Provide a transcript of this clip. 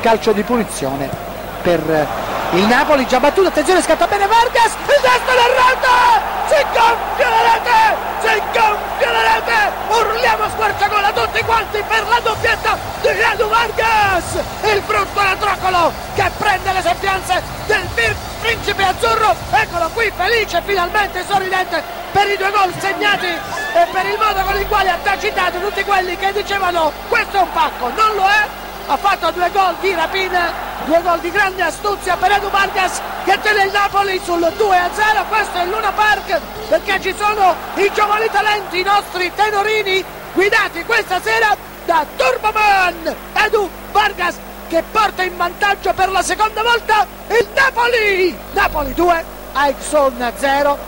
calcio di punizione per il Napoli, già battuto, attenzione, scatta bene Vargas, il destro della rete, si gonfia la rete, si gonfia la rete, urliamo squarciagola tutti quanti per la doppietta di Edu Vargas, il brutto Latrocolo che prende le sembianze del principe azzurro, eccolo qui felice, finalmente sorridente per i 2 gol segnati e per il modo con il quale ha tacitato tutti quelli che dicevano questo è un pacco, non lo è. Ha fatto 2 gol di rapina, 2 gol di grande astuzia per Edu Vargas che tiene il Napoli sul 2-0. Questo è Luna Park, perché ci sono i giovani talenti, i nostri tenorini, guidati questa sera da Turboman Edu Vargas, che porta in vantaggio per la seconda volta il Napoli. Napoli 2, Aixon 0.